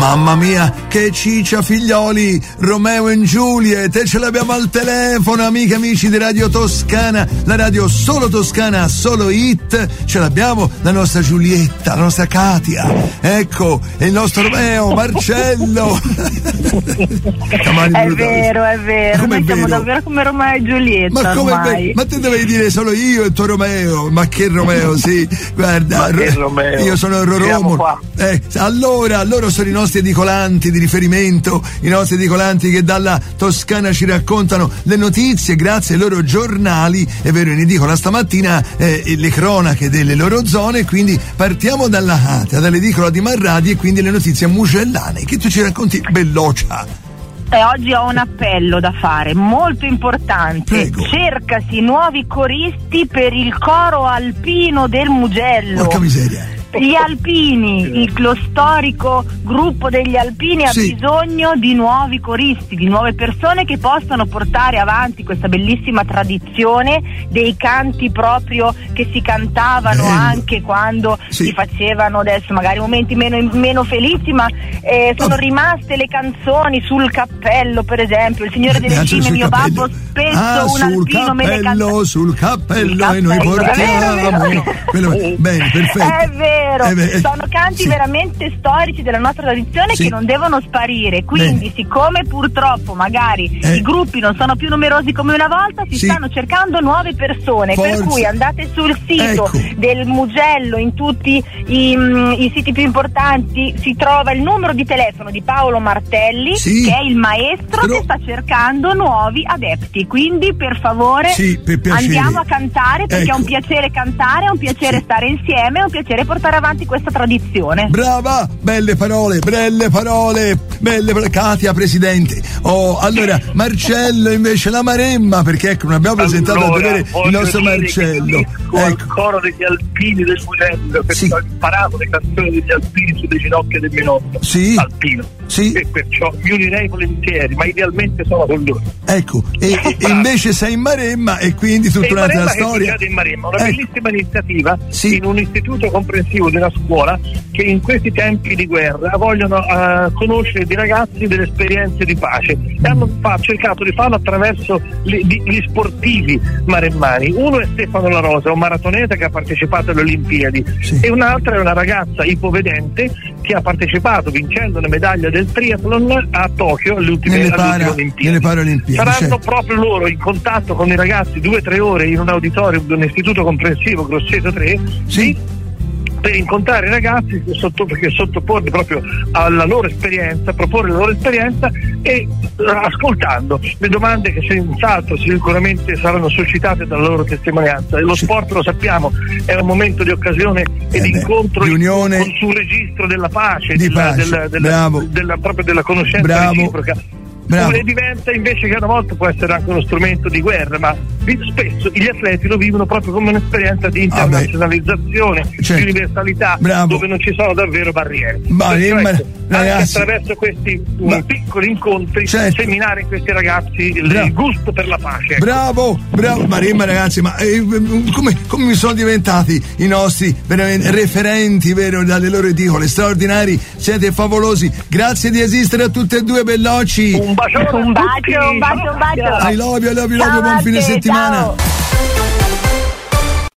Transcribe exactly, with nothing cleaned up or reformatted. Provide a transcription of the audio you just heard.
Mamma mia, che ciccia, figlioli, Romeo e Juliet, e ce l'abbiamo al telefono, amiche e amici di Radio Toscana, la radio solo toscana, solo hit, ce l'abbiamo la nostra Giulietta, la nostra Katia, ecco, e il nostro Romeo, Marcello. È vero, è vero, come noi è siamo vero? davvero come Romeo e Giulietta. Ma come ormai. Ma te dovevi dire solo io e il tuo Romeo, ma che Romeo, sì, guarda, Ma che Romeo? io sono Siamo Roromo. qua. Eh, allora, loro sono i nostri edicolanti di riferimento, i nostri edicolanti che dalla Toscana ci raccontano le notizie grazie ai loro giornali, è vero, in edicola stamattina eh, le cronache delle loro zone, quindi partiamo dalla Katia, dall'edicola di Marradi e quindi le notizie musellane che tu ci racconti, Belloccia. E oggi ho un appello da fare molto importante. Prego. Cercasi nuovi coristi per il coro alpino del Mugello. Porca miseria. Gli alpini, il, lo storico gruppo degli alpini Sì. ha bisogno di nuovi coristi, di nuove persone che possano portare avanti questa bellissima tradizione dei canti proprio che si cantavano Bello. anche quando Sì. si facevano adesso magari momenti meno, meno felici, ma eh, sono Vabbè. rimaste le canzoni sul cappello, per esempio, il Signore delle Anzi, Cime, sul mio cappello. babbo spesso ah, un sul alpino me ne canta. cappello, sul cappello, Sul e noi cappello, è portiamo. vero, è vero. Quello- bene, perfetto. È vero, Eh beh, sono canti sì. veramente storici della nostra tradizione Sì. che non devono sparire, quindi Bene. siccome purtroppo magari Eh. i gruppi non sono più numerosi come una volta, si Sì. stanno cercando nuove persone, Forza. per cui andate sul sito Ecco. del Mugello, in tutti i, mm, i siti più importanti si trova il numero di telefono di Paolo Martelli, Sì. che è il maestro Però- che sta cercando nuovi adepti, quindi per favore Sì, per piacere. andiamo a cantare, perché Ecco. è un piacere cantare, è un piacere Sì. stare insieme, è un piacere portare avanti questa tradizione. Brava, belle parole, belle parole, belle parole. Katia, presidente. Oh, allora, Marcello invece la Maremma, perché ecco, non abbiamo presentato a Allora, dovere il voglio nostro dire Marcello. che al Ecco. coro degli alpini del Mugello, che Sì. ho imparato le canzoni degli alpini sulle ginocchia del mio nonno Sì. alpino, Sì. e perciò mi unirei volentieri, ma idealmente sono con loro. Ecco, e, e- e invece sei in Maremma e quindi tutta E in un'altra Maremma, che storia. succede in Maremma, una Ecco. bellissima iniziativa Sì. in un istituto comprensivo di una scuola che in questi tempi di guerra vogliono eh, conoscere di ragazzi delle esperienze di pace e hanno fa- cercato di farlo attraverso li- di- gli sportivi maremmani. Uno è Stefano La Rosa, un maratoneta che ha partecipato alle Olimpiadi, Sì. e un'altra è una ragazza ipovedente che ha partecipato vincendo la medaglia del triathlon a Tokyo alle ultime, Nelle alle para- ultime Olimpiadi. nelle Paralimpiadi, Saranno certo. proprio loro in contatto con i ragazzi due o tre ore in un auditorium di un istituto comprensivo Grosseto tre, Sì. per incontrare i ragazzi, sotto, perché sottoporli proprio alla loro esperienza, proporre la loro esperienza e eh, ascoltando le domande che senz'altro sicuramente saranno suscitate dalla loro testimonianza. E lo Sì. sport, lo sappiamo, è un momento di occasione e Eh di beh, incontro di unione, in- sul registro della pace, di della, pace. della, della, Bravo. della- proprio della conoscenza Bravo. reciproca. Bravo. E diventa invece che una volta può essere anche uno strumento di guerra, ma vi- spesso gli atleti lo vivono proprio come un'esperienza di Ah, beh. internazionalizzazione, Certo. di universalità, Bravo. dove non ci sono davvero barriere. Ma- Perciò, ma- ecco, ragazzi- anche attraverso questi uh, Ma- piccoli incontri, Certo. seminare in questi ragazzi il, Bravo. il gusto per la pace. ecco. Bravo, bravo, Maremma ragazzi, ma eh, come, come mi sono diventati i nostri veramente referenti, vero, dalle loro edicole, straordinari, siete favolosi, grazie di esistere a tutte e due, Bellocci. Un bacione, Un a bacio, tutti. un bacio, un bacio. I love you, I love you, love you, Ciao buon a fine te, settimana. ciao.